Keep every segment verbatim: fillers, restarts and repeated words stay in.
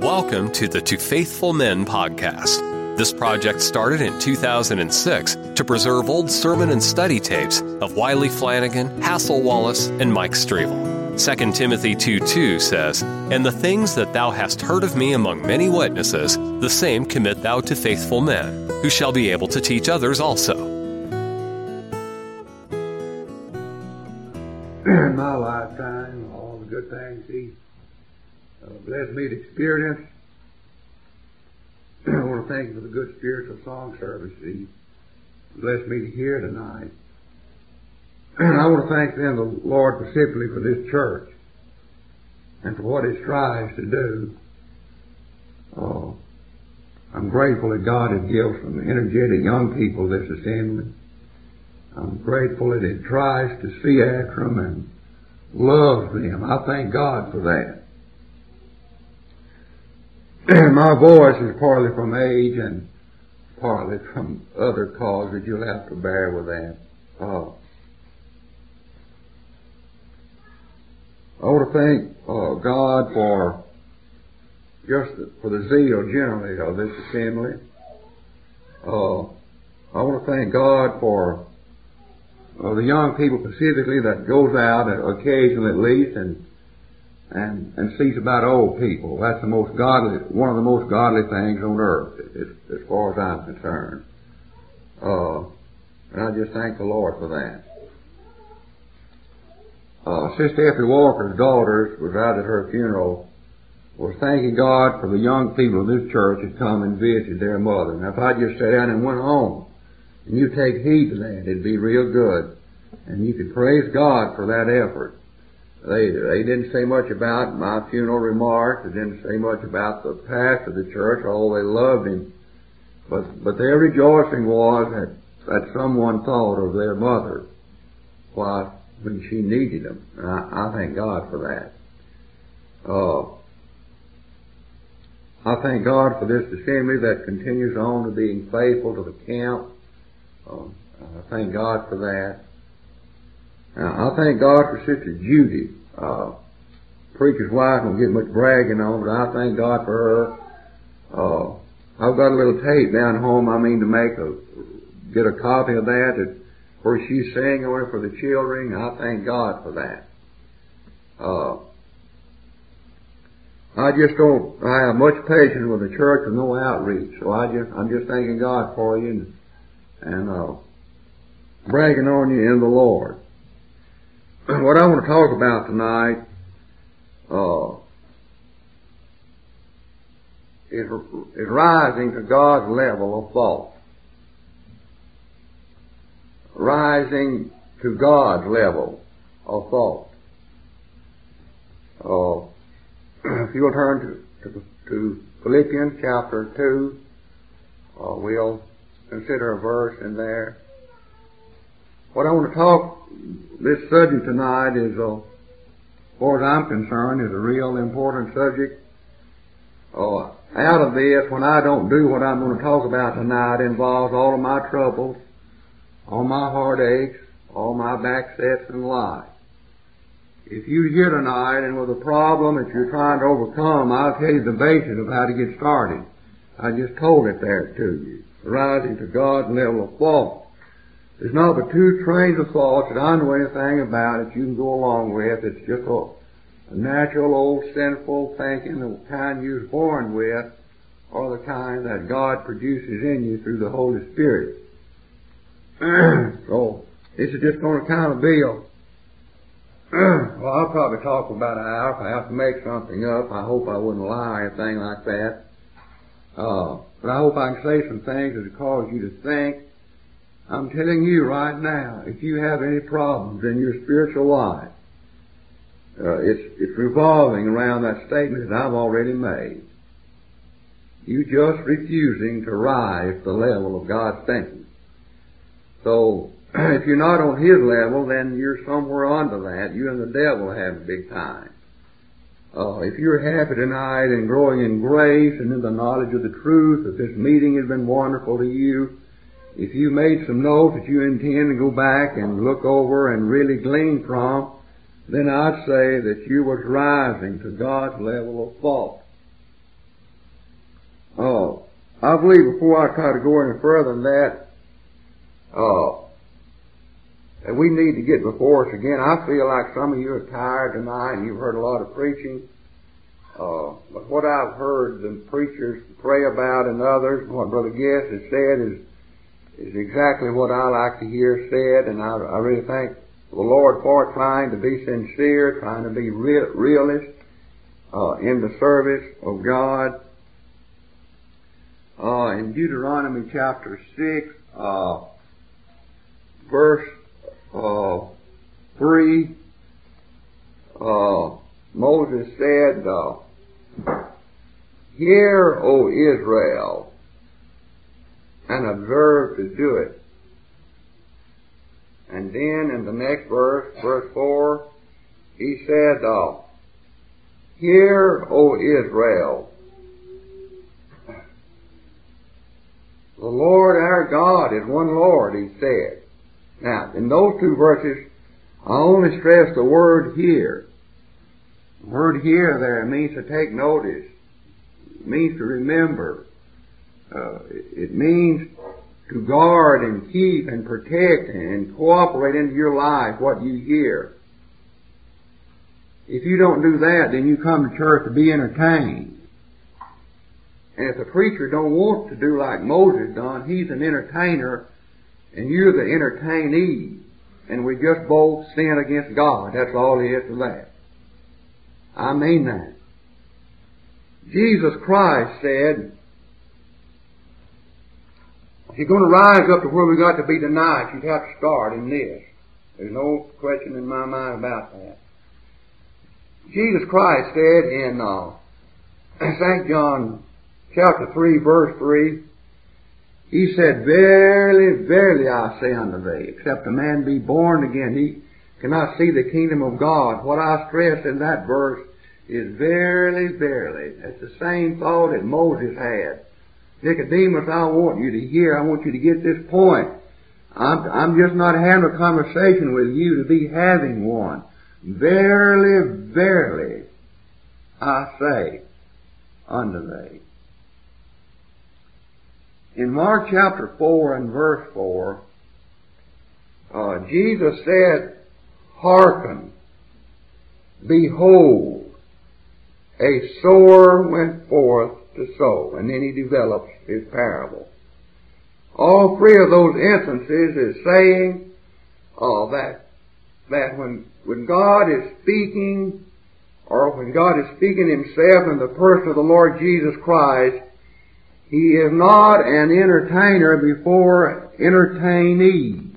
Welcome to the To Faithful Men podcast. This project started in two thousand six to preserve old sermon and study tapes of Wiley Flanagan, Hassel Wallace, and Mike Strevel. Second Timothy two two says, "And the things that thou hast heard of me among many witnesses, the same commit thou to faithful men, who shall be able to teach others also." In my lifetime, all the good things He uh, blessed me to experience, I want to thank Him for the good spiritual song service He blessed me to hear tonight. And I want to thank then the Lord specifically for this church and for what it strives to do. Uh, I'm grateful that God has given some energetic young people this assembly. I'm grateful that it tries to see after them and loves them. I thank God for that. My voice is partly from age and partly from other causes. You'll have to bear with that. Uh, I want to thank uh, God for just the, for the zeal generally of this assembly. Uh, I want to thank God for uh, the young people specifically that goes out occasionally at least and and and sees about old people. That's the most godly, one of the most godly things on earth, as, as far as I'm concerned. Uh, and I just thank the Lord for that. Uh, Sister Effie Walker's daughters was out at her funeral, was thanking God for the young people of this church that come and visit their mother. Now, if I just sat down and went home, and you take heed to that, it'd be real good. And you could praise God for that effort. They they didn't say much about my funeral remarks. They didn't say much about the pastor of the church, although they loved him. But but their rejoicing was that, that someone thought of their mother while when she needed them. And I, I thank God for that. Uh, I thank God for this assembly that continues on to being faithful to the camp. Uh, I thank God for that. Now, I thank God for Sister Judy. Uh, preacher's wife don't get much bragging on, but I thank God for her. Uh, I've got a little tape down home. I mean to make a, get a copy of that, that where she's singing on it for the children. I thank God for that. Uh, I just don't, I have much patience with the church and no outreach, so I just, I'm just thanking God for you and, and, uh, bragging on you in the Lord. What I want to talk about tonight uh, is, is rising to God's level of thought. Rising to God's level of thought. Uh, if you'll turn to, to, to Philippians chapter two, uh, we'll consider a verse in there. What I want to talk, this subject tonight is, uh, as far as I'm concerned, is a real important subject. Uh, out of this, when I don't do what I'm going to talk about tonight, involves all of my troubles, all my heartaches, all my backsets in life. If you're here tonight and with a problem that you're trying to overcome, I'll tell you the basis of how to get started. I just told it there to you. Rising to God's level of thought. There's not but two trains of thoughts that I know anything about that you can go along with. It's just a, a natural old sinful thinking, the kind you was born with, or the kind that God produces in you through the Holy Spirit. So, this is just going to kind of be a, well, I'll probably talk for about an hour if I have to make something up. I hope I wouldn't lie or anything like that. Uh, but I hope I can say some things that will cause you to think. I'm telling you right now, if you have any problems in your spiritual life, uh, it's, it's revolving around that statement that I've already made. You just refusing to rise to the level of God's thinking. So, if you're not on His level, then you're somewhere under that. You and the devil have a big time. Uh, if you're happy tonight and growing in grace and in the knowledge of the truth, if this meeting has been wonderful to you, if you made some notes that you intend to go back and look over and really glean from, then I'd say that you was rising to God's level of thought. uh, I believe before I try to go any further than that, uh, that we need to get before us again. I feel like some of you are tired tonight and you've heard a lot of preaching. Uh, but what I've heard the preachers pray about and others, and what Brother Guest has said is, is exactly what I like to hear said, and I, I really thank the Lord for trying to be sincere, trying to be real, realist, uh, in the service of God. Uh, in Deuteronomy chapter six, uh, verse, uh, three, uh, Moses said, uh, "Hear, O Israel, and observe to do it." And then in the next verse, verse four, he said, uh, "Hear, O Israel, the Lord our God is one Lord," he said. Now, in those two verses, I only stress the word "hear." The word "hear" there means to take notice. It means to remember. Uh, it means to guard and keep and protect and cooperate into your life what you hear. If you don't do that, then you come to church to be entertained. And if the preacher don't want to do like Moses done, he's an entertainer and you're the entertainee. And we just both sin against God. That's all there is to that. I mean that. Jesus Christ said, if you're going to rise up to where we got to be tonight, you'd have to start in this. There's no question in my mind about that. Jesus Christ said in uh, Saint John chapter three, verse three, he said, "Verily, verily, I say unto thee, except a man be born again, he cannot see the kingdom of God." What I stress in that verse is verily, verily. It's the same thought that Moses had. Nicodemus, I want you to hear, I want you to get this point. I'm, I'm just not having a conversation with you to be having one. Verily, verily, I say unto thee. In Mark chapter four and verse four, uh, Jesus said, "Hearken, behold, a sower went forth to sow." And then he develops his parable. All three of those instances is saying uh, that that when when God is speaking, or when God is speaking himself in the person of the Lord Jesus Christ, he is not an entertainer before entertainees.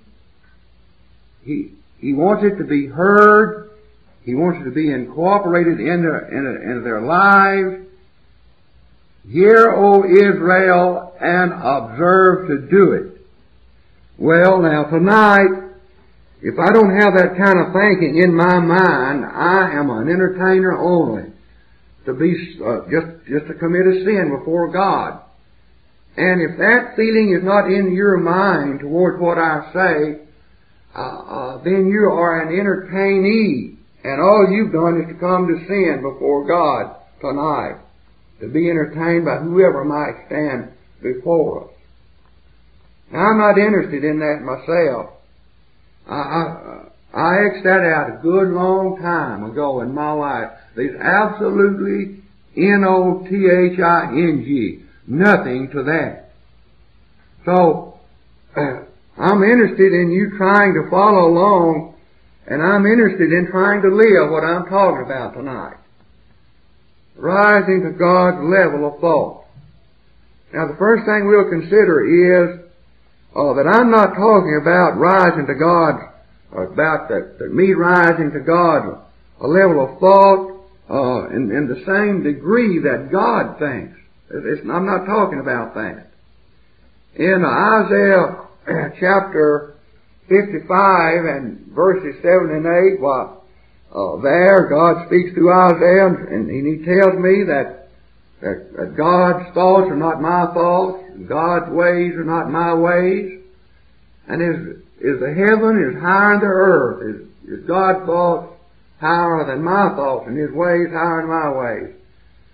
He, he wants it to be heard. He wants it to be incorporated into, into, into their lives. "Hear, O Israel, and observe to do it." Well, now tonight, if I don't have that kind of thinking in my mind, I am an entertainer only. To be, uh, just, just to commit a sin before God. And if that feeling is not in your mind towards what I say, uh, uh, then you are an entertainee. And all you've done is to come to sin before God tonight. To be entertained by whoever might stand before us. Now, I'm not interested in that myself. I, I, I X'd that out a good long time ago in my life. There's absolutely N O T H I N G. Nothing to that. So, uh, I'm interested in you trying to follow along, and I'm interested in trying to live what I'm talking about tonight. Rising to God's level of thought. Now, the first thing we'll consider is uh, that I'm not talking about rising to God, about that, that me rising to God, a level of thought uh, in, in the same degree that God thinks. It's, I'm not talking about that. In Isaiah chapter fifty-five and verses seven and eight, well, uh, there God speaks to Isaiah, and, and he tells me that, that that God's thoughts are not my thoughts, God's ways are not my ways, and is is the heaven is higher than the earth, is, is God's thoughts higher than my thoughts, and his ways higher than my ways.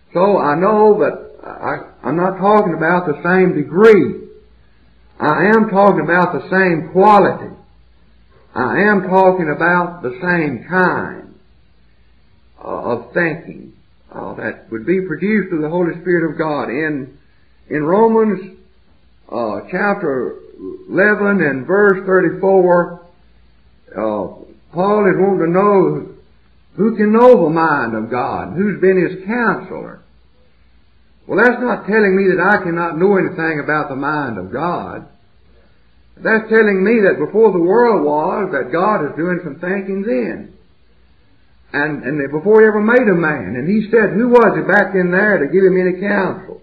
So I know that I, I'm not talking about the same degree. I am talking about the same quality. I am talking about the same kind uh, of thinking uh, that would be produced through the Holy Spirit of God. In in Romans uh, chapter eleven and verse thirty-four, uh, Paul is wanting to know who can know the mind of God, who's been his counselor. Well, that's not telling me that I cannot know anything about the mind of God. That's telling me that before the world was, that God is doing some thinking then. And, and before he ever made a man. And he said, who was it back in there to give him any counsel?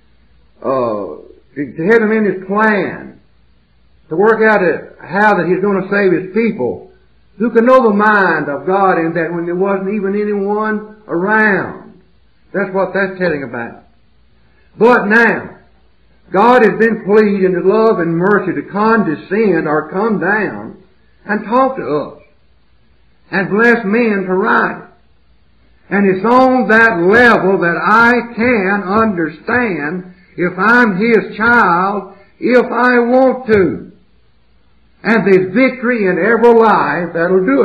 Uh, to, to have him in his plan. To work out a, how that he's going to save his people. Who can know the mind of God in that when there wasn't even anyone around? That's what that's telling about. But now, God has been pleased in His love and mercy to condescend or come down and talk to us and bless men to write it. And it's on that level that I can understand if I'm His child, if I want to. And there's victory in every life that'll do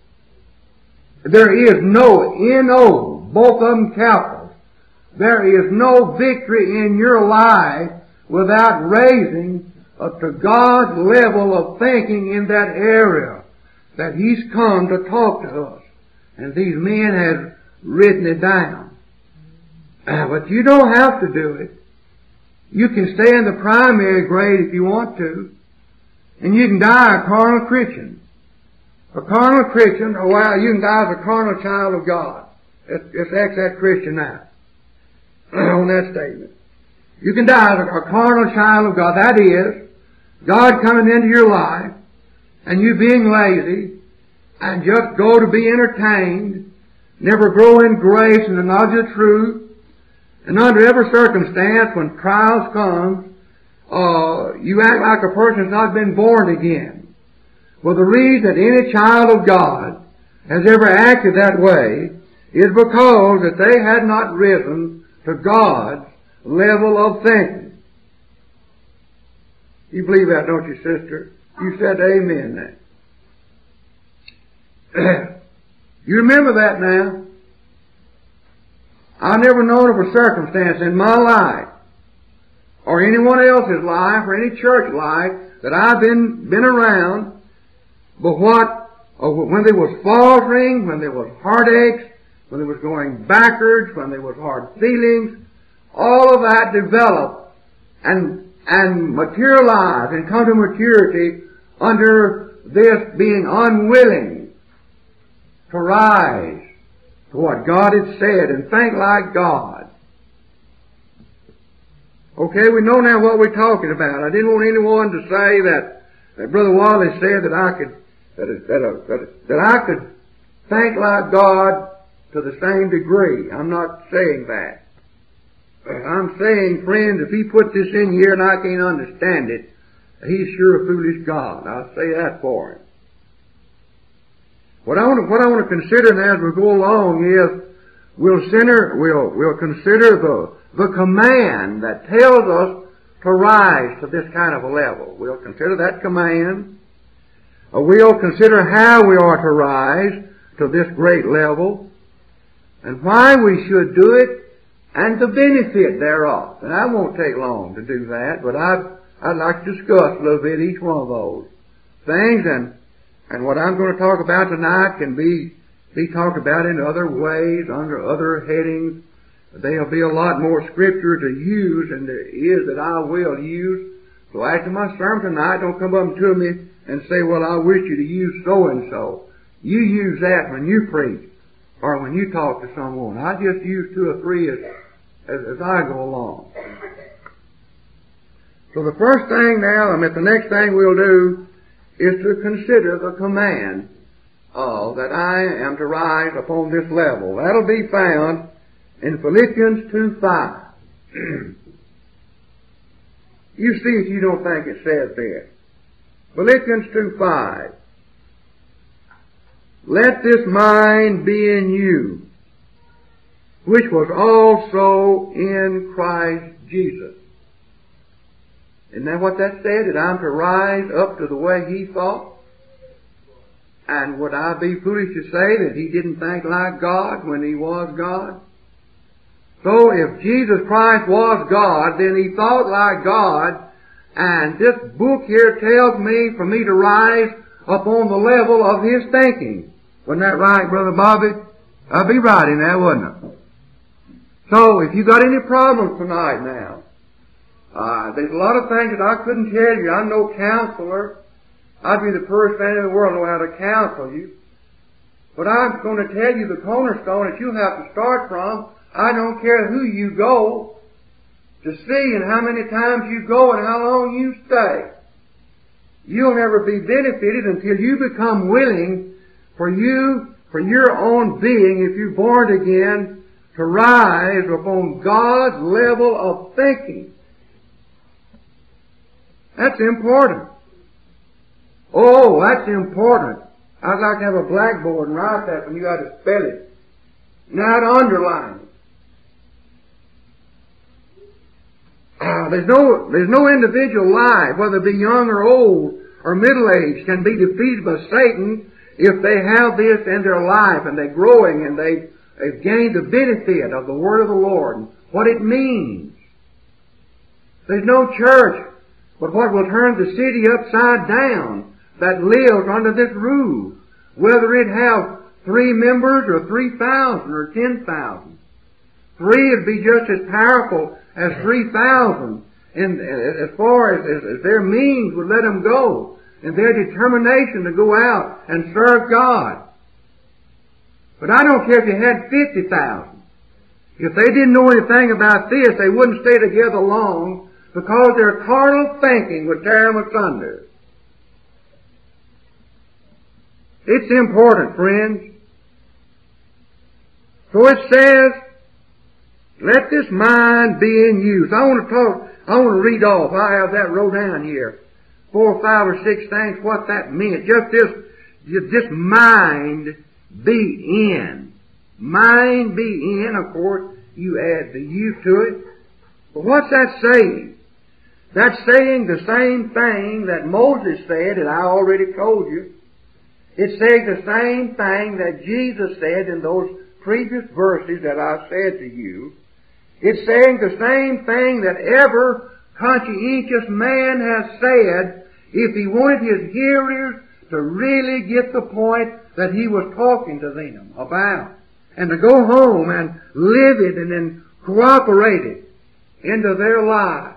it. There is no N O, both of them capitals. There is no victory in your life without raising uh, to God's level of thinking in that area that He's come to talk to us. And these men have written it down. Uh, but you don't have to do it. You can stay in the primary grade if you want to. And you can die a carnal Christian. A carnal Christian, or well, you can die as a carnal child of God. Let's, let's X that Christian out on that statement. You can die as a, a carnal child of God. That is, God coming into your life and you being lazy and just go to be entertained, never grow in grace and the knowledge of truth, and under every circumstance when trials come, uh, you act like a person that's not been born again. Well, the reason that any child of God has ever acted that way is because that they had not risen to God's level of thinking. You believe that, don't you, sister? You said amen now. You remember that now? I've never known of a circumstance in my life, or anyone else's life, or any church life, that I've been, been around, but what, or when there was faltering, when there was heartaches, when there was going backwards, when there was hard feelings, all of that developed and, and materialized and come to maturity under this being unwilling to rise to what God had said and think like God. Okay, we know now what we're talking about. I didn't want anyone to say that, that Brother Wallace said that I could, that, that, uh, that, that I could think like God to the same degree. I'm not saying that. I'm saying, friends, if He put this in here and I can't understand it, He's sure a foolish God. I'll say that for Him. What I want to, what I want to consider now as we go along is we'll center, we'll, we'll consider the, the command that tells us to rise to this kind of a level. We'll consider that command. We'll consider how we are to rise to this great level, and why we should do it, and the benefit thereof. And I won't take long to do that, but I'd, I'd like to discuss a little bit each one of those things, and, and what I'm going to talk about tonight can be, be talked about in other ways, under other headings. There'll be a lot more scripture to use than there is that I will use. So after my sermon tonight, don't come up to me and say, well, I wish you to use so-and-so. You use that when you preach, or when you talk to someone. I just use two or three as, as, as I go along. So the first thing now, I mean, the next thing we'll do is to consider the command uh, that I am to rise upon this level. That'll be found in Philippians two five. You see if you don't think it says this. Philippians two five. Let this mind be in you, which was also in Christ Jesus. Isn't that what that said? That I'm to rise up to the way He thought? And would I be foolish to say that He didn't think like God when He was God? So if Jesus Christ was God, then He thought like God, and this book here tells me for me to rise upon the level of His thinking. Wasn't that right, Brother Bobby? I'd be right in that, wouldn't I? So if you got any problems tonight now, uh, there's a lot of things that I couldn't tell you. I'm no counselor. I'd be the first man in the world to know how to counsel you. But I'm going to tell you the cornerstone that you'll have to start from. I don't care who you go to see and how many times you go and how long you stay. You'll never be benefited until you become willing for you, for your own being, if you're born again, to rise upon God's level of thinking. That's important. Oh, that's important. I'd like to have a blackboard and write that when you got to spell it. Now to underline it. Uh, there's no, there's no individual life, whether it be young or old or middle-aged, can be defeated by Satan if they have this in their life and they're growing and they, they've gained the benefit of the Word of the Lord and what it means. There's no church but what will turn the city upside down that lives under this roof, whether it have three members or three thousand or ten thousand. Three would be just as powerful as three thousand, and as far as, as, as their means would let them go, and their determination to go out and serve God. But I don't care if you had fifty thousand. If they didn't know anything about this, they wouldn't stay together long, because their carnal thinking would tear them asunder. It's important, friends. So it says, let this mind be in you. So I want to talk, I want to read off. I have that wrote down here. Four, five, or six things, what that meant. Just this, just this mind be in. Mind be in, of course, you add the you to it. But what's that saying? That's saying the same thing that Moses said, that I already told you. It's saying the same thing that Jesus said in those previous verses that I said to you. It's saying the same thing that every conscientious man has said if he wanted his hearers to really get the point that he was talking to them about, and to go home and live it and then cooperate it into their lives.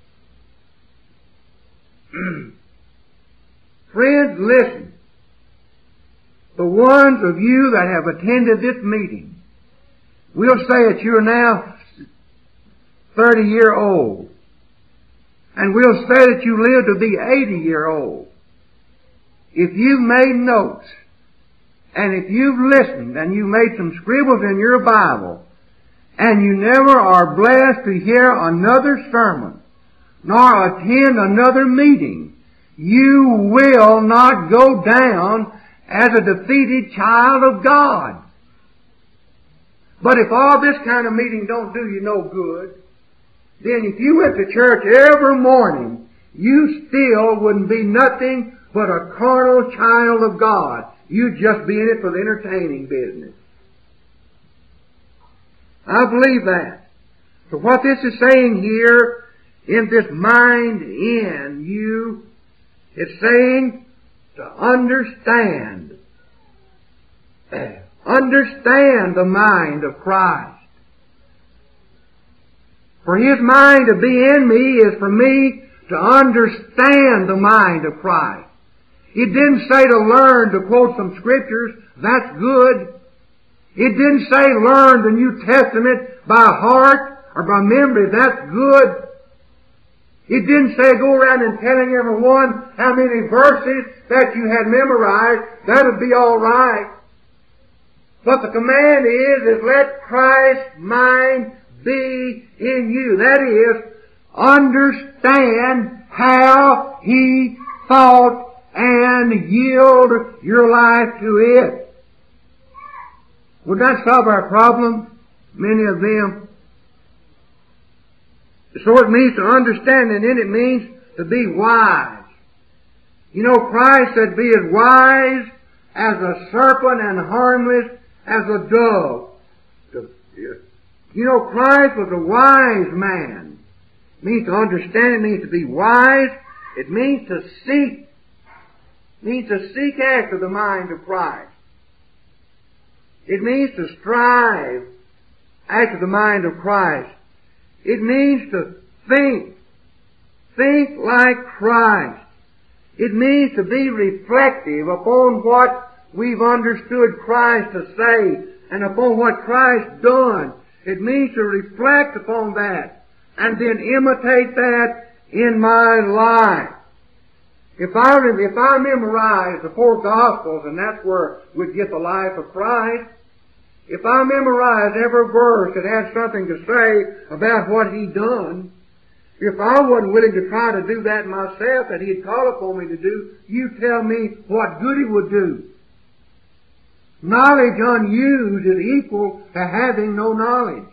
Friends, listen. The ones of you that have attended this meeting, we'll say that you're now thirty year old. And we'll say that you live to be eighty year old. If you've made notes, and if you've listened, and you've made some scribbles in your Bible, and you never are blessed to hear another sermon, nor attend another meeting, you will not go down as a defeated child of God. But if all this kind of meeting don't do you no good, then if you went to church every morning, you still wouldn't be nothing but a carnal child of God. You'd just be in it for the entertaining business. I believe that. So what this is saying here, in this mind in you, it's saying to understand. Understand the mind of Christ. For His mind to be in me is for me to understand the mind of Christ. It didn't say to learn to quote some scriptures. That's good. It didn't say learn the New Testament by heart or by memory. That's good. It didn't say go around and telling everyone how many verses that you had memorized. That would be all right. But the command is, is let Christ's mind be in you. That is, understand how He thought and yield your life to it. Would that solve our problem? many of them. So it means to understand, and then it means to be wise. You know, Christ said, be as wise as a serpent and harmless as a dove. You know, Christ was a wise man. It means to understand, it means to be wise. It means to seek. It means to seek after the mind of Christ. It means to strive after the mind of Christ. It means to think. Think like Christ. It means to be reflective upon what we've understood Christ to say and upon what Christ done. It means to reflect upon that and then imitate that in my life. If I, if I memorize the four Gospels, and that's where we get the life of Christ, if I memorize every verse that has something to say about what He done, if I wasn't willing to try to do that myself that He'd call upon me to do, you tell me what good it would do. Knowledge unused is equal to having no knowledge.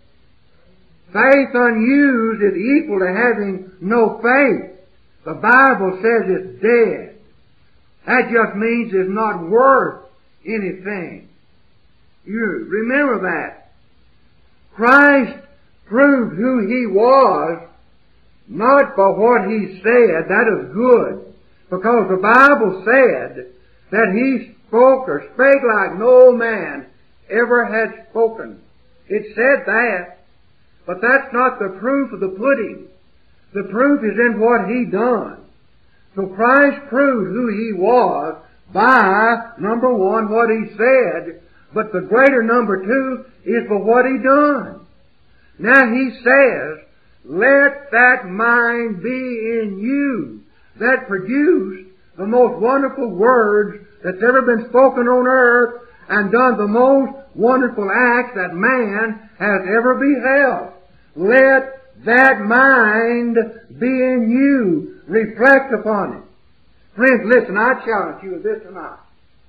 Faith unused is equal to having no faith. The Bible says it's dead. That just means it's not worth anything. You remember that. Christ proved who He was not by what He said. That is good. Because the Bible said that He spoke or spake like no man ever had spoken. It said that. But that's not the proof of the pudding. The proof is in what He done. So Christ proved who He was by, number one, what He said, but the greater number two is for what He done. Now He says, let that mind be in you that produced the most wonderful words that's ever been spoken on earth and done the most wonderful acts that man has ever beheld. Let that mind be in you. Reflect upon it. Friends, listen, I challenge you with this tonight.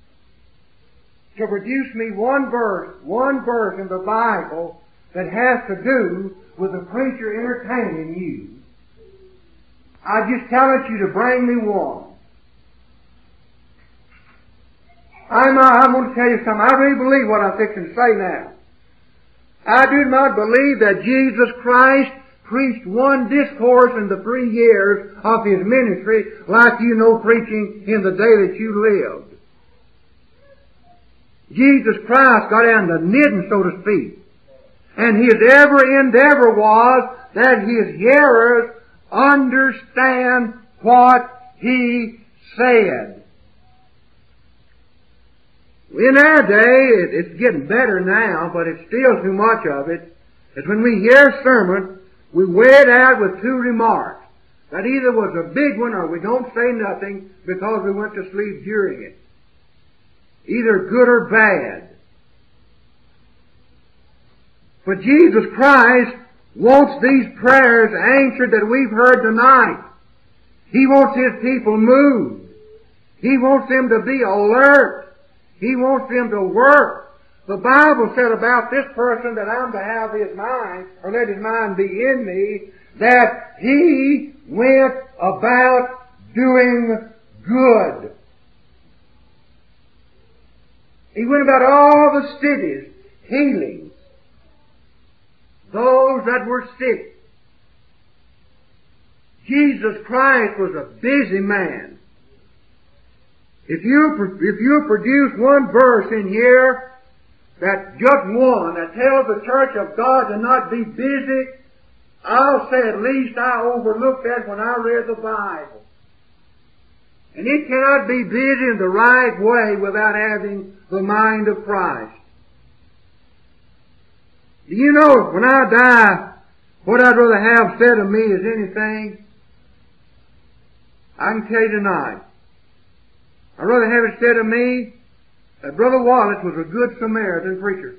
To produce me one verse, one verse in the Bible that has to do with the preacher entertaining you. I just challenge you to bring me one. I'm, I'm going to tell you something. I really believe what I'm fixing to say now. I do not believe that Jesus Christ preached one discourse in the three years of His ministry like you know preaching in the day that you lived. Jesus Christ got down to knitting, so to speak. And His every endeavor was that His hearers understand what He said. In our day, it's getting better now, but it's still too much of it. Is when we hear a sermon, we weigh it out with two remarks. That either was a big one or we don't say nothing because we went to sleep during it. Either good or bad. But Jesus Christ wants these prayers answered that we've heard tonight. He wants His people moved. He wants them to be alert. He wants them to work. The Bible said about this person that I'm to have his mind, or let his mind be in me, that he went about doing good. He went about all the cities, healing those that were sick. Jesus Christ was a busy man. If you, if you produce one verse in here, that just one, that tells the church of God to not be busy, I'll say at least I overlooked that when I read the Bible. And it cannot be busy in the right way without having the mind of Christ. Do you know, when I die, what I'd rather have said of me is anything? I can tell you tonight. I'd rather have it said of me that Brother Wallace was a good Samaritan preacher.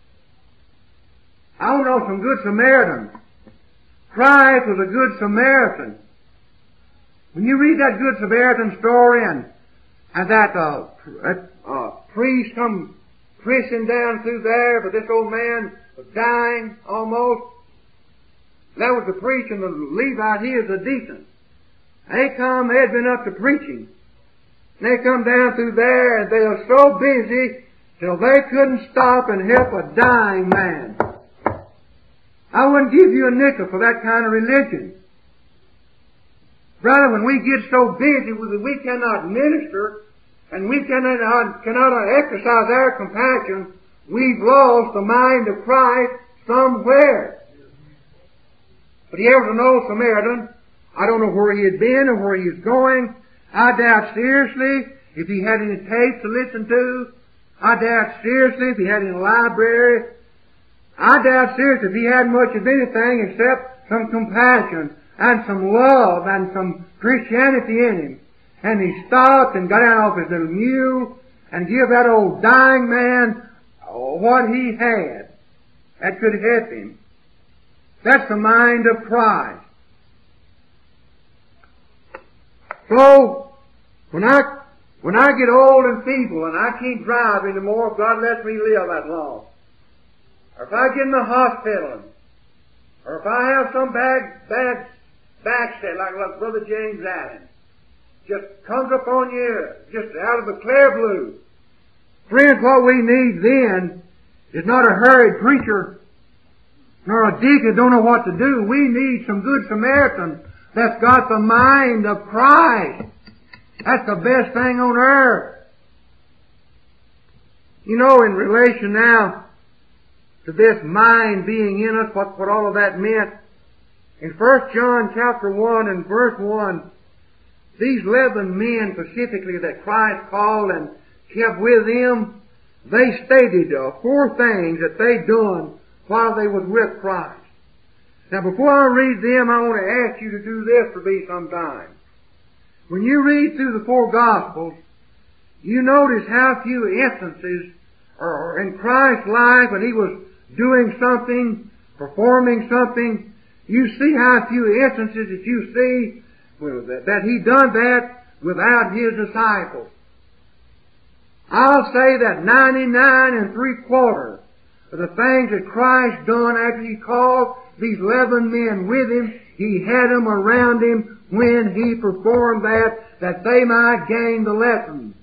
I don't know some good Samaritans. Christ was a good Samaritan. When you read that good Samaritan story and, and that, uh, that uh, priest come pressing down through there, but this old man was dying almost. That was the preaching. The Levite, he is a deacon. They come, they had been up to preaching. And they come down through there, and they are so busy till they couldn't stop and help a dying man. I wouldn't give you a nickel for that kind of religion. Brother, when we get so busy with it, we cannot minister, and we cannot, cannot exercise our compassion, we've lost the mind of Christ somewhere. But he was an old Samaritan. I don't know where he had been or where he was going. I doubt seriously if he had any tapes to listen to. I doubt seriously if he had any library. I doubt seriously if he had much of anything except some compassion and some love and some Christianity in him. And he stopped and got out off his little mule and gave that old dying man what he had that could help him. That's the mind of Christ. So, when I, when I get old and feeble and I can't drive anymore, if God lets me live that long, or if I get in the hospital, or if I have some bad, bad backset like, like Brother James Allen, just comes upon you, just out of the clear blue. Friends, what we need then is not a hurried preacher, nor a deacon don't know what to do. We need some good Samaritan that's got the mind of Christ. That's the best thing on earth. You know, in relation now to this mind being in us, what, what all of that meant, in First John chapter one and verse one, these eleven men specifically that Christ called and kept with him, they stated uh, four things that they done while they was with Christ. Now before I read them, I want to ask you to do this for me sometime. When you read through the four Gospels, you notice how few instances are in Christ's life when he was doing something, performing something. You see how few instances that you see that he done that without his disciples. I'll say that ninety-nine and three quarters of the things that Christ done after he called these eleven men with him, he had them around him when he performed that, that they might gain the lesson.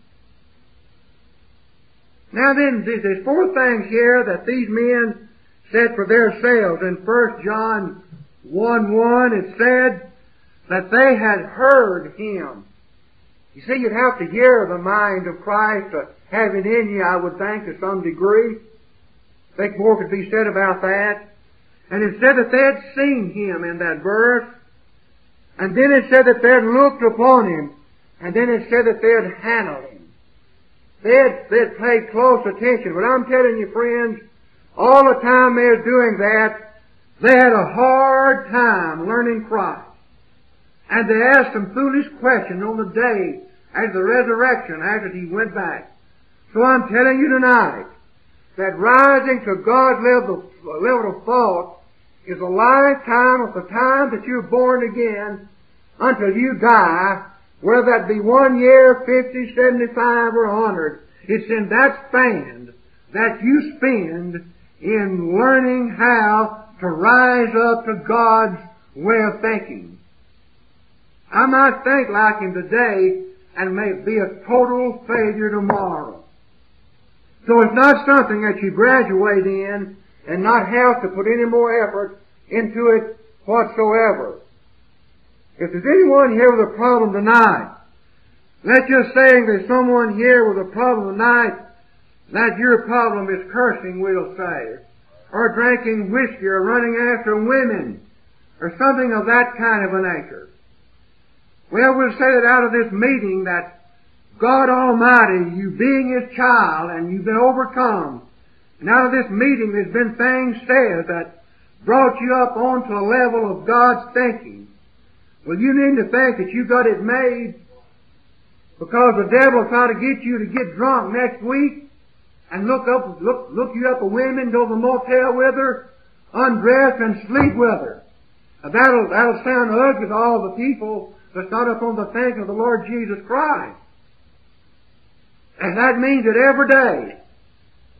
Now then, there's four things here that these men said for themselves. In First John one one, it said that they had heard him. You see, you'd have to hear the mind of Christ to have it in you, I would think, to some degree. I think more could be said about that. And it said that they had seen him in that verse. And then it said that they had looked upon him. And then it said that they had handled him. They had, they had paid close attention. But I'm telling you, friends, all the time they were doing that, they had a hard time learning Christ. And they asked some foolish questions on the day after the resurrection, after he went back. So I'm telling you tonight that rising to God's level, level of thought is a lifetime of the time that you're born again until you die, whether that be one year, fifty, seventy-five, or a hundred. It's in that span that you spend in learning how to rise up to God's way of thinking. I might think like him today and may be a total failure tomorrow. So it's not something that you graduate in and not have to put any more effort into it whatsoever. If there's anyone here with a problem tonight, let's just say there's someone here with a problem tonight, that your problem is cursing, we'll say, or drinking whiskey, or running after women, or something of that kind of a nature. Well, we'll say that out of this meeting that God Almighty, you being His child, and you've been overcome, and out of this meeting there's been things said that brought you up onto a level of God's thinking. Well, you need to think that you got it made, because the devil will try to get you to get drunk next week and look up, look, look you up a women, go to the motel with her, undress and sleep with her. Now that'll, that'll sound ugly to all the people that's not up on the thinking of the Lord Jesus Christ. And that means that every day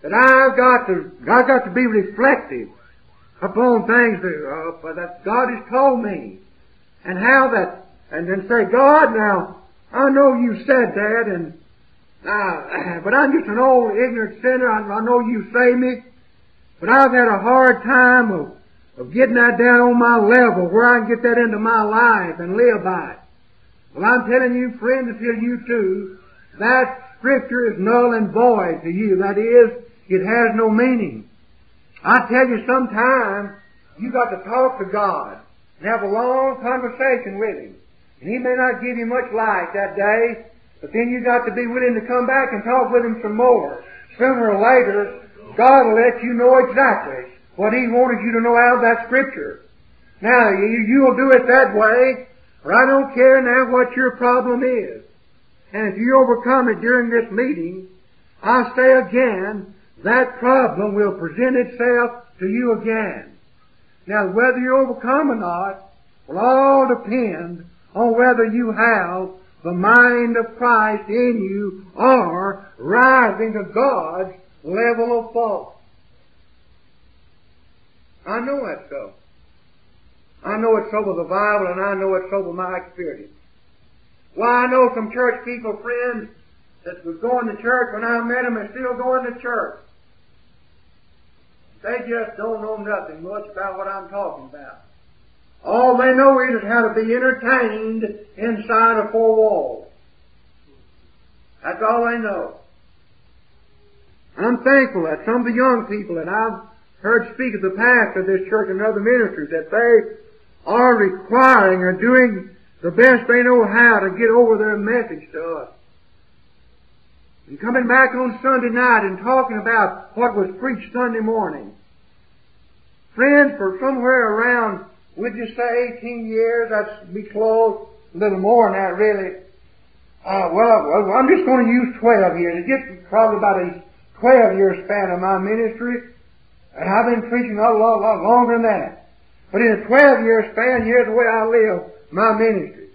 that I've got to, I've got to be reflective upon things that, uh, that God has told me. And how that, and then say, God, now, I know you said that, and, uh, but I'm just an old ignorant sinner. I, I know you saved me, but I've had a hard time of, of getting that down on my level where I can get that into my life and live by it. Well, I'm telling you, friend, to tell you too, that Scripture is null and void to you. That is, it has no meaning. I tell you, sometimes you got to talk to God and have a long conversation with Him. And He may not give you much light that day, but then you got to be willing to come back and talk with Him some more. Sooner or later, God will let you know exactly what He wanted you to know out of that Scripture. Now, you, you'll do it that way, or I don't care now what your problem is. And if you overcome it during this meeting, I say again, that problem will present itself to you again. Now, whether you overcome or not will all depend on whether you have the mind of Christ in you or rising to God's level of thought. I know that's so. I know it's so with the Bible, and I know it's so with my experience. Why, I know some church people, friends, that was going to church when I met them and still going to church. They just don't know nothing much about what I'm talking about. All they know is how to be entertained inside of four walls. That's all they know. I'm thankful that some of the young people that I've heard speak of the pastor of this church and other ministers, that they are requiring or doing the best they know how to get over their message to us. And coming back on Sunday night and talking about what was preached Sunday morning. Friends, for somewhere around, would you say eighteen years, that's be close, a little more than that really. Uh, well, well, I'm just going to use twelve years. It gets probably about a twelve year span of my ministry. And I've been preaching a lot, lot, lot longer than that. But in a twelve year span, here's the way I live my ministry.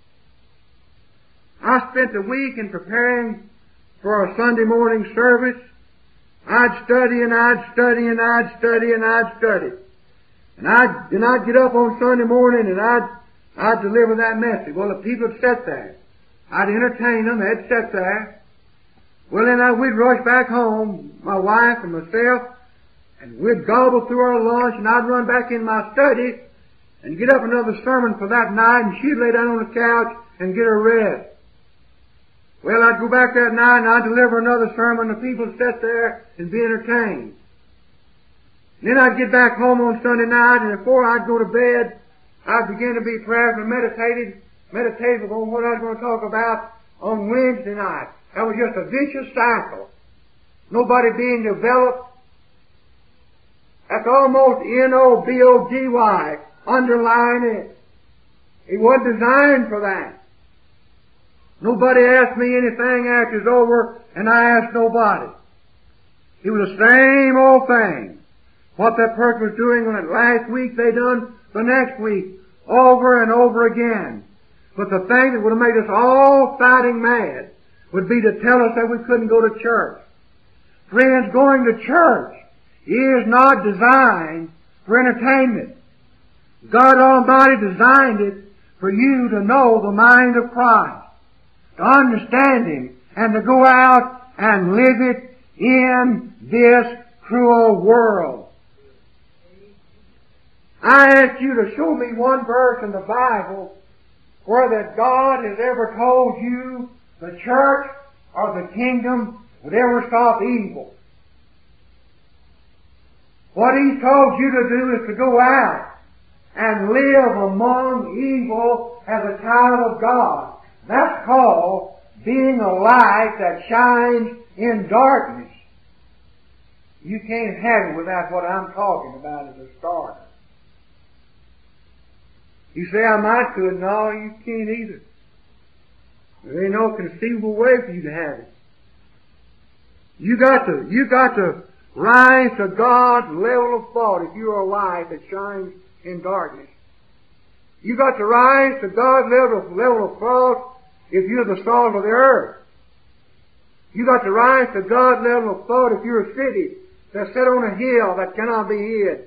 I spent a week in preparing for a Sunday morning service. I'd study and I'd study and I'd study and I'd study. And I'd, and I'd get up on Sunday morning and I'd, I'd deliver that message. Well, the people would sit there. I'd entertain them. They'd sit there. Well, then I, we'd rush back home, my wife and myself, and we'd gobble through our lunch, and I'd run back in my study and get up another sermon for that night, and she'd lay down on the couch and get her rest. Well, I'd go back that night and I'd deliver another sermon, and the people would sit there and be entertained. And then I'd get back home on Sunday night, and before I'd go to bed, I'd begin to be prayerful and meditative, meditative on what I was going to talk about on Wednesday night. That was just a vicious cycle. Nobody being developed. That's almost N O B O D Y, underlying it. It wasn't designed for that. Nobody asked me anything after it's over, and I asked nobody. It was the same old thing. What that person was doing on it last week, they done the next week, over and over again. But the thing that would have made us all fighting mad would be to tell us that we couldn't go to church. Friends, going to church is not designed for entertainment. God Almighty designed it for you to know the mind of Christ, to understand Him, and to go out and live it in this cruel world. I ask you to show me one verse in the Bible where that God has ever told you the church or the kingdom would ever stop evil. What He's told you to do is to go out and live among evil as a child of God. That's called being a light that shines in darkness. You can't have it without what I'm talking about as a starter. You say, I might do it. No, you can't either. There ain't no conceivable way for you to have it. You got to, you got to rise to God's level of thought if you're a light that shines in darkness. You got to rise to God's level of, level of thought if you're the salt of the earth. You got to rise to God's level of thought if you're a city that's set on a hill that cannot be hid.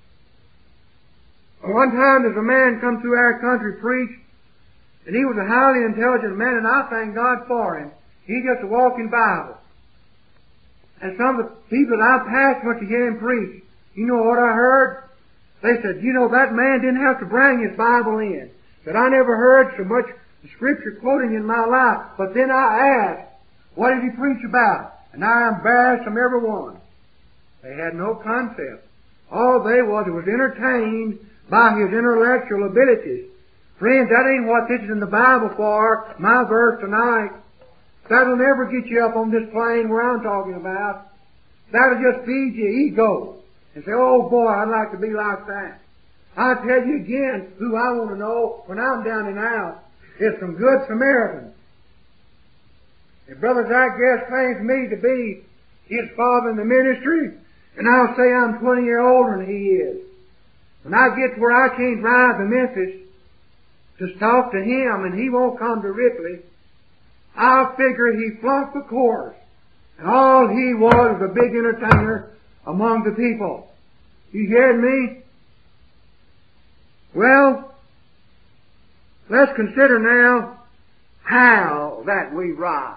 One time there's a man come through our country preach, and he was a highly intelligent man, and I thank God for him. He just a walking Bible. And some of the people that I passed went to hear him preach. You know what I heard? They said, you know, that man didn't have to bring his Bible in. That I never heard so much Scripture quoting in my life. But then I asked, what did he preach about? And I embarrassed them every one. They had no concept. All they was was entertained by his intellectual abilities. Friends, that ain't what this is in the Bible for, my verse tonight. That'll never get you up on this plane where I'm talking about. That'll just feed your ego. And say, oh boy, I'd like to be like that. I'll tell you again who I want to know when I'm down and out. It's some good Samaritans. And Brother Zach Guest claims me to be his father in the ministry, and I'll say I'm twenty years older than he is. When I get to where I can't drive to Memphis to talk to him and he won't come to Ripley, I'll figure he flunked the course. And all he was was a big entertainer among the people. You hearing me? Well, let's consider now how that we rise.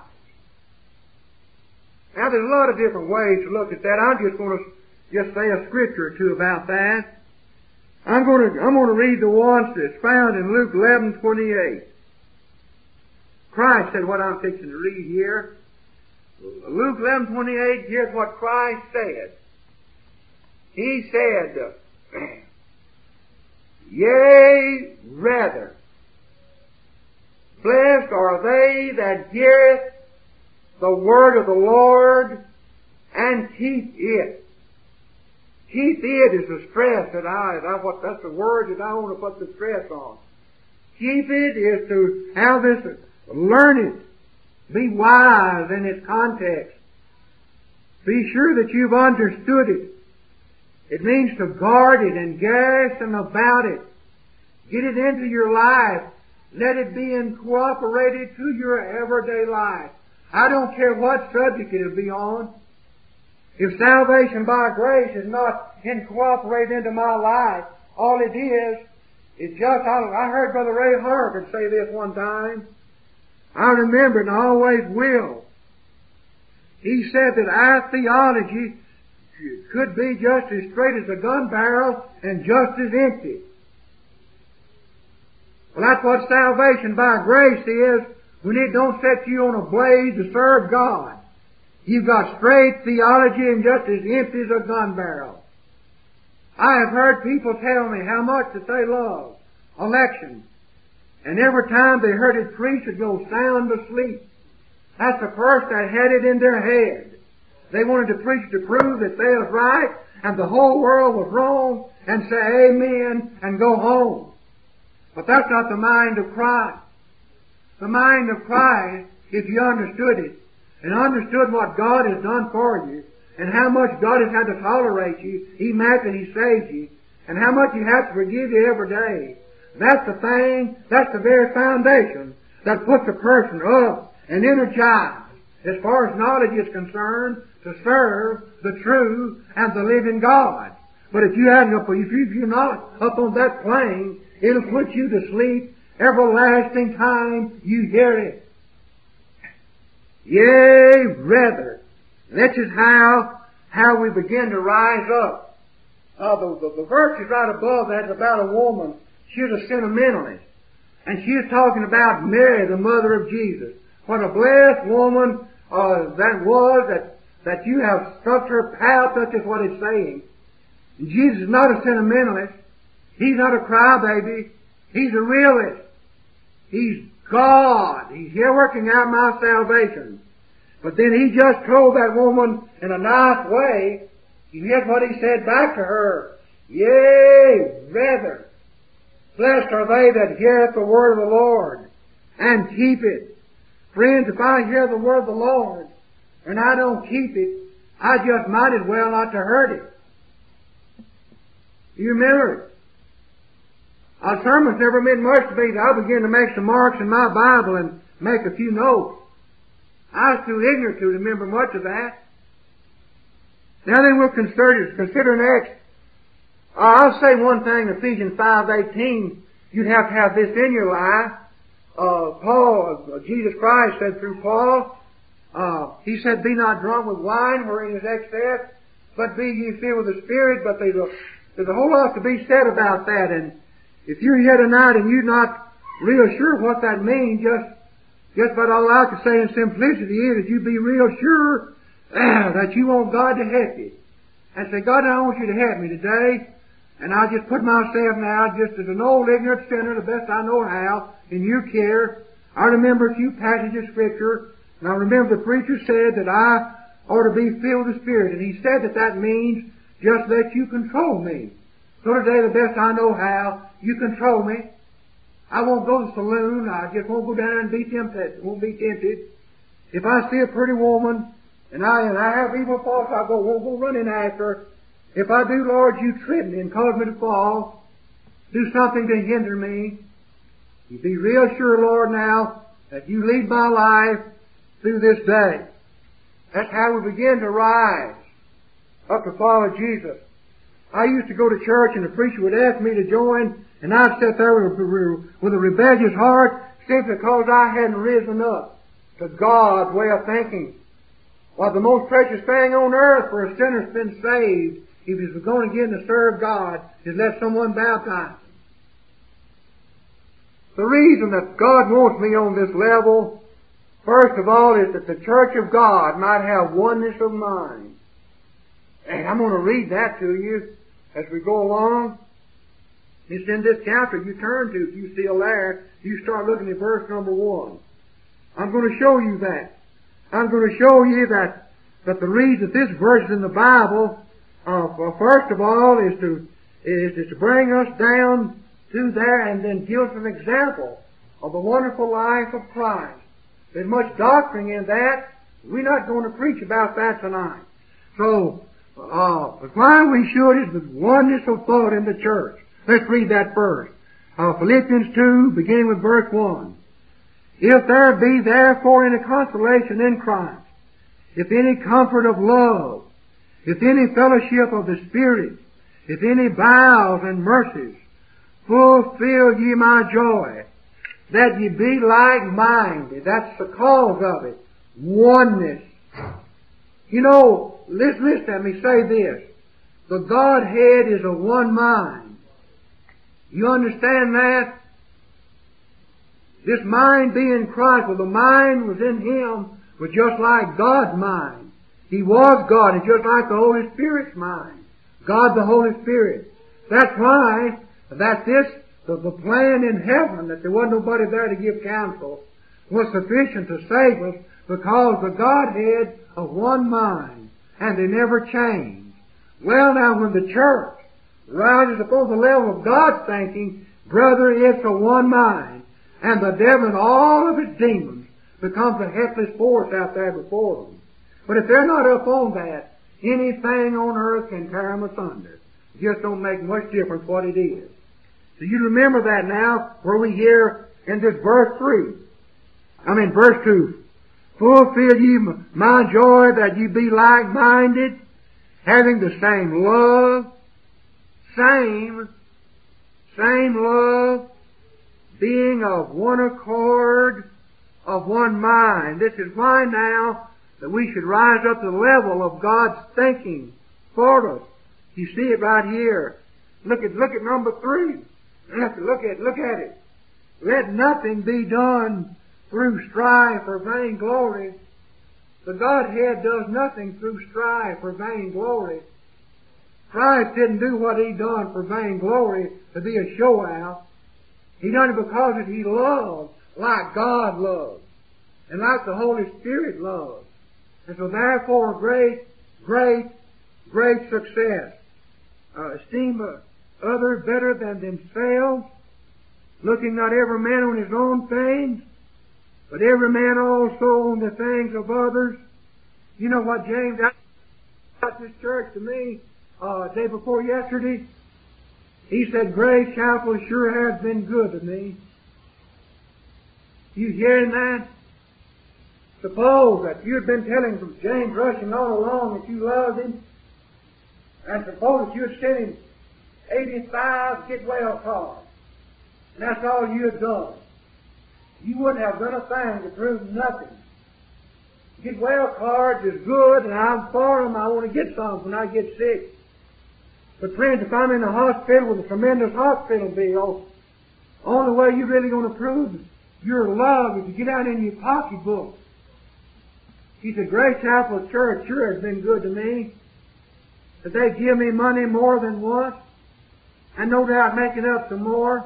Now there's a lot of different ways to look at that. I'm just going to just say a scripture or two about that. I'm going to, I'm going to read the one that's found in Luke eleven twenty-eight. Christ said what I'm fixing to read here. Luke eleven twenty-eight, here's what Christ said. He said, yea, rather, blessed are they that heareth the word of the Lord and keep it. Keep it is the stress that I, that what, that's the word that I want to put the stress on. Keep it is to have this, learn it. Be wise in its context. Be sure that you've understood it. It means to guard it and garrison about it. Get it into your life. Let it be incorporated to your everyday life. I don't care what subject it'll be on. If salvation by grace is not incorporated into my life, all it is, is just, I, I heard Brother Ray Harvard say this one time. I remember and I always will. He said that our theology could be just as straight as a gun barrel and just as empty. Well, that's what salvation by grace is when it don't set you on a blaze to serve God. You've got straight theology and just as empty as a gun barrel. I have heard people tell me how much that they love election. And every time they heard it preached, they'd go sound asleep. That's the first that had it in their head. They wanted to preach to prove that they was right and the whole world was wrong and say amen and go home. But that's not the mind of Christ. The mind of Christ, if you understood it, and understood what God has done for you, and how much God has had to tolerate you, even after He saved you, and how much He has to forgive you every day, that's the thing, that's the very foundation that puts a person up and energized, as far as knowledge is concerned, to serve the true and the living God. But if you hadn't up, if you're not up on that plane, it'll put you to sleep everlasting time you hear it. Yea, rather. This is how, how we begin to rise up. Uh, the, the, the verse is right above that. It's about a woman. She was a sentimentalist. And she was talking about Mary, the mother of Jesus. What a blessed woman uh, that was, that, that you have struck her path. That is what it's saying. And Jesus is not a sentimentalist. He's not a crybaby. He's a realist. He's God. He's here working out my salvation. But then He just told that woman in a nice way, you hear what He said back to her. Yea, rather, blessed are they that heareth the word of the Lord and keep it. Friends, if I hear the word of the Lord and I don't keep it, I just might as well not to hurt it. You remember it? Our sermons never meant much to me. I began to make some marks in my Bible and make a few notes. I was too ignorant to remember much of that. Now then, we'll consider, consider next. Uh, I'll say one thing, Ephesians five eighteen. You'd have to have this in your life. Uh, Paul, uh, Jesus Christ said through Paul, uh, he said, "Be not drunk with wine, wherein is excess, but be ye filled with the Spirit." But there's a, there's a whole lot to be said about that. And if you're here tonight and you're not real sure what that means, just, just about all I can say in simplicity is that you be real sure that you want God to help you. And say, "God, I want you to help me today." And I just put myself now, just as an old ignorant sinner, the best I know how, in your care. I remember a few passages of Scripture, and I remember the preacher said that I ought to be filled with the Spirit. And he said that that means just let you control me. So today, the best I know how, you control me. I won't go to the saloon. I just won't go down and be tempted. Won't be tempted. If I see a pretty woman, and I and I have evil thoughts, I go, won't go running after her. If I do, Lord, you trip me and cause me to fall. Do something to hinder me. You be real sure, Lord, now, that you lead my life through this day. That's how we begin to rise up to follow Jesus. I used to go to church and the preacher would ask me to join, and I'd sit there with a, with a rebellious heart simply because I hadn't risen up to God's way of thinking. Well, the most precious thing on earth for a sinner that's been saved, if he's going to get in to serve God, is let someone baptize him. The reason that God wants me on this level, first of all, is that the church of God might have oneness of mind. And I'm going to read that to you as we go along. It's in this chapter you turn to. If you're still there, you start looking at verse number one. I'm going to show you that. I'm going to show you that, that the reason that this verse is in the Bible, uh, well, first of all, is to, is, is to bring us down to there and then give us an example of the wonderful life of Christ. There's much doctrine in that. We're not going to preach about that tonight. So, uh, but why we should is the oneness of thought in the church. Let's read that first. Uh, Philippians two, beginning with verse one. If there be therefore any consolation in Christ, if any comfort of love, if any fellowship of the Spirit, if any bowels and mercies, fulfill ye my joy, that ye be like-minded. That's the cause of it. Oneness. You know, listen, listen to me say this. The Godhead is a one mind. You understand that? This mind being Christ, well, the mind was in Him, was just like God's mind. He was God. It's just like the Holy Spirit's mind. God the Holy Spirit. That's why that this, the, the plan in heaven, that there wasn't nobody there to give counsel, was sufficient to save us because the Godhead of one mind, and they never change. Well, now, when the church rises upon the level of God's thinking, brother, it's a one mind. And the devil and all of his demons becomes a helpless force out there before them. But if they're not up on that, anything on earth can tear them asunder. It just don't make much difference what it is. So you remember that now, where we hear in this verse three. I mean, verse two. Fulfill ye my joy that ye be like-minded, having the same love, same, same love, being of one accord, of one mind. This is why now that we should rise up to the level of God's thinking for us. You see it right here. Look at, look at number three. Look at, look at it. Let nothing be done through strife or vainglory. The Godhead does nothing through strife or vainglory. Christ didn't do what He done for vainglory to be a show out. He done it because He loved like God loves and like the Holy Spirit loves. And so therefore great, great, great success. Uh, esteem other better than themselves, looking not every man on his own things, but every man also on the things of others. You know what James got this church to me uh, day before yesterday? He said, Grace Chapel sure has been good to me. You hearing that? Suppose that you'd been telling James Rushing all along that you loved him, and suppose that you'd sent him eighty-five get well cards, and that's all you had done. You wouldn't have done a thing to prove nothing. Get well cards is good, and I'm for them. I want to get some when I get sick. But friends, if I'm in the hospital with a tremendous hospital bill, only way you're really going to prove your love is to get out in your pocketbook. He said, Grace Chapel Church sure has been good to me. That they give me money more than once, and no doubt making up some more.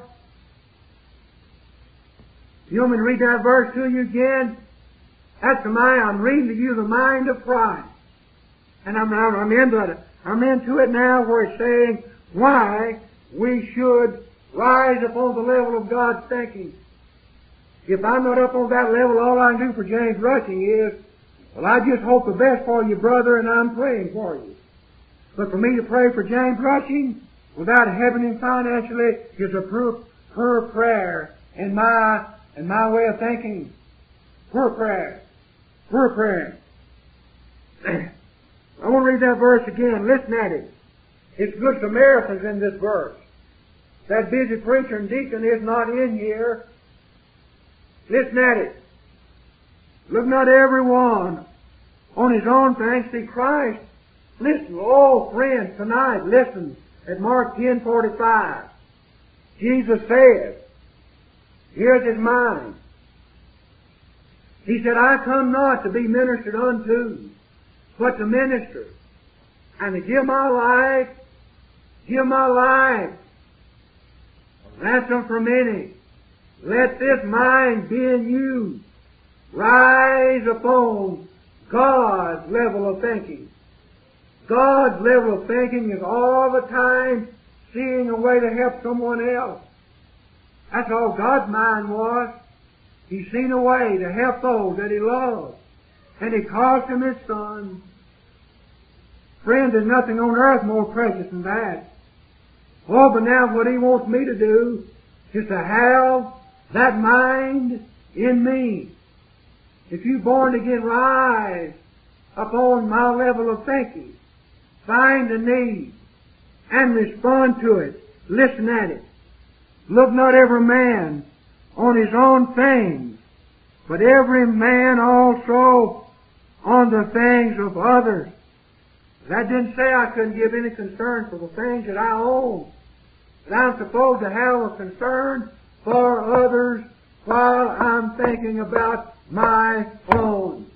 You want me to read that verse to you again? That's the mind. I'm reading to you the mind of Christ. And I'm, I'm, I'm into it. I'm into it now where it's saying why we should rise upon the level of God's thinking. If I'm not up on that level, all I can do for James Rushing is, well, I just hope the best for you, brother, and I'm praying for you. But for me to pray for James Rushing without having him financially is a poor, poor prayer in my in my way of thinking. Poor prayer. Poor prayer. I want to read that verse again. Listen at it. It's Good Samaritans in this verse. That busy preacher and deacon is not in here. Listen at it. Look not everyone on his own things. See Christ. Listen, oh friends, tonight, listen at Mark ten forty-five. Jesus said, here's his mind. He said, I come not to be ministered unto, but to minister, and to give my life, give my life, a ransom for many. Let this mind be in you. Rise upon God's level of thinking. God's level of thinking is all the time seeing a way to help someone else. That's all God's mind was. He's seen a way to help those that He loves. And He calls them His Son. Friend, there's nothing on earth more precious than that. Oh, but now what He wants me to do is to have that mind in me. If you're born again, rise upon my level of thinking. Find the need and respond to it. Listen at it. Look not every man on his own things, but every man also on the things of others. That didn't say I couldn't give any concern for the things that I own. But I'm supposed to have a concern for others while I'm thinking about my own.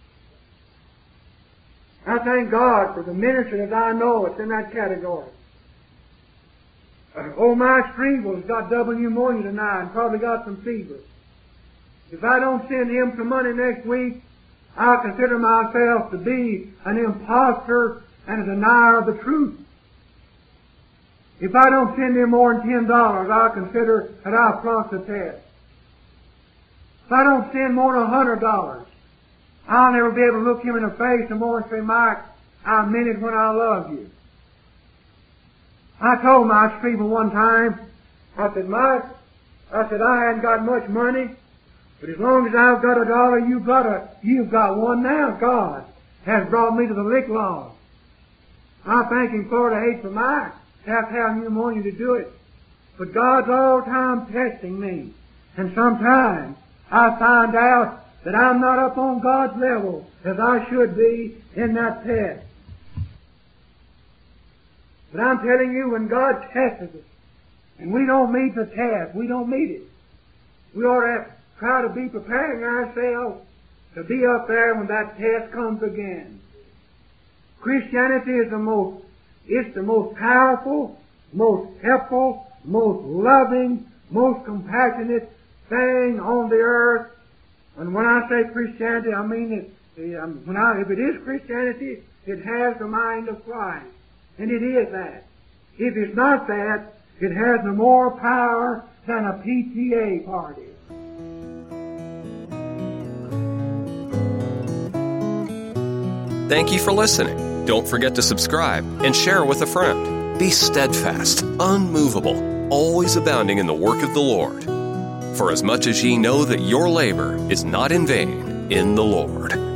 I thank God for the ministry that I know it's in that category. Uh, old Mike Strevel's got double pneumonia tonight and probably got some fever. If I don't send him some money next week, I'll consider myself to be an impostor and a denier of the truth. If I don't send him more than ten dollars, I'll consider that I've flunked the test. If I don't send more than a hundred dollars, I'll never be able to look him in the face no more and say, Mike, I meant it when I loved you. I told Mike Strevel one time, I said, Mike, I said, I hadn't got much money, but as long as I've got a dollar, you've got a, you've got one now. God has brought me to the lick log. I thank Him for it. I hate for Mike to have to have pneumonia to do it. But God's all the time testing me. And sometimes I find out that I'm not up on God's level as I should be in that test. But I'm telling you, when God tests us, and we don't meet the test, we don't meet it, we ought to try to be preparing ourselves to be up there when that test comes again. Christianity is the most, it's the most powerful, most helpful, most loving, most compassionate thing on the earth. And when I say Christianity, I mean it. When I, if it is Christianity, it has the mind of Christ. And it is that. If it's not that, it has no more power than a P T A party. Thank you for listening. Don't forget to subscribe and share with a friend. Be steadfast, unmovable, always abounding in the work of the Lord. For as much as ye know that your labor is not in vain in the Lord.